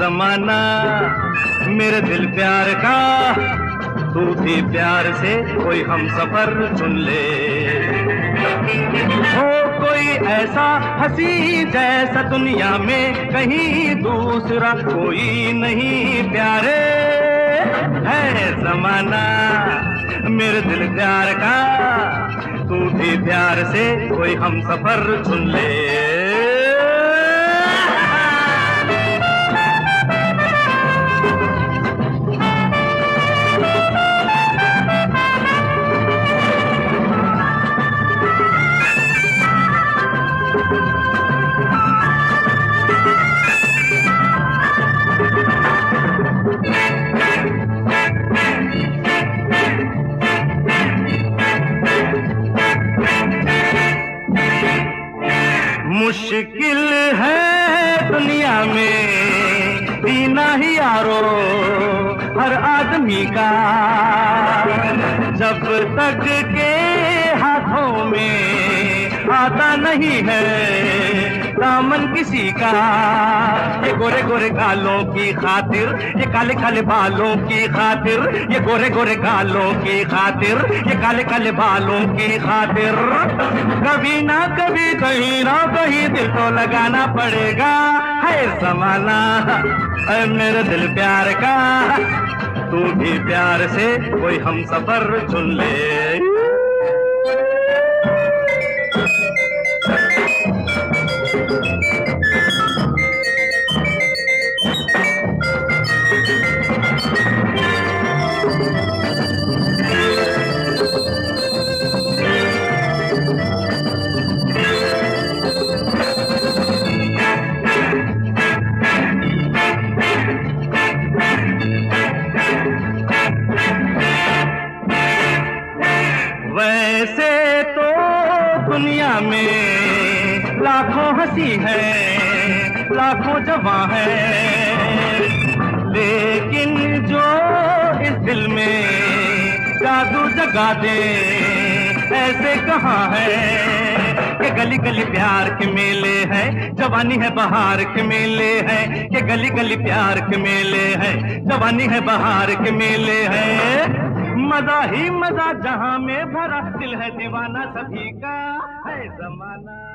जमाना मेरे दिल प्यार का, तू भी प्यार से कोई हम सफर चुन ले। हो कोई ऐसा हंसी जैसा दुनिया में कहीं दूसरा कोई नहीं प्यारे, है जमाना मेरे दिल प्यार का, तू भी प्यार से कोई हम सफर चुन ले। मुश्किल है दुनिया में जीना ही यारो हर आदमी का, जब तक के हाथों में आता नहीं है दामन किसी का। ये गोरे गोरे गालों की खातिर, ये काले काले बालों की खातिर, ये गोरे गोरे गालों की खातिर, ये काले काले बालों की खातिर, कभी ना कभी कहीं ना कहीं दिल तो लगाना पड़ेगा, है ज़माना मेरे दिल प्यार का, तू भी प्यार से कोई हम सफर चुन ले। वैसे तो दुनिया में लाखों हंसी है, लाखों जवां है, लेकिन जो इस दिल में जादू जगा दे ऐसे कहाँ है। कि गली गली प्यार के मेले हैं, जवानी है बहार के मेले हैं, कि गली गली प्यार के मेले हैं, जवानी है बहार के मेले हैं। मजा ही मजा जहां में भरा दिल है दीवाना सभी का, है जमाना।